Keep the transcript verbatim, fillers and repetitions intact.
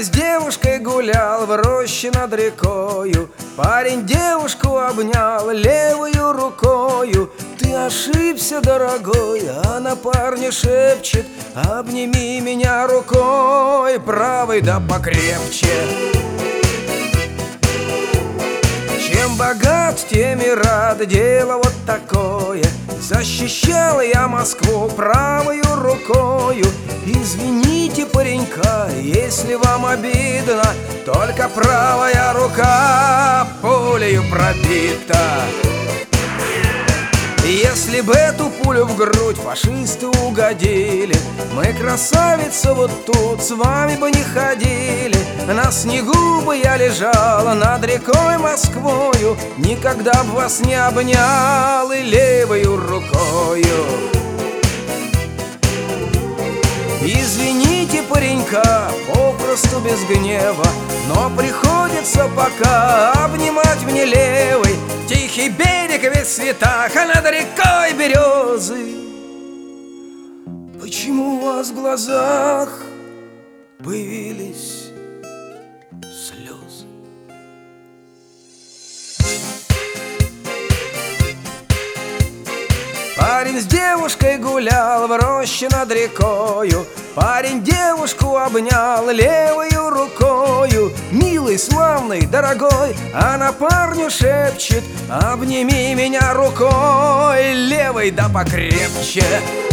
Парень с девушкой гулял в роще над рекою. Парень девушку обнял левою рукою. Ты ошибся, дорогой, а на парня шепчет: обними меня рукой правой да покрепче. Чем богат, тем и рад, дело вот такое. Защищал я Москву правою рукою. Извините паренька, если вам обидно, только правая рука пулею пробита. Если бы эту пулю в грудь фашисты угодили, мы, красавица, вот тут с вами бы не ходили. На снегу бы я лежала над рекой Москвою, никогда б вас не обнял и левою рукою. Извините паренька, попросту без гнева, но приходится пока обнимать мне левой. Тихий берег весь в цветах, а над рекой березы. Почему у вас в глазах появились слезы? Парень с девушкой гулял в роще над рекою. Парень девушку обнял левою рукою. Милый, славный, дорогой, она парню шепчет: обними меня рукой левой да покрепче.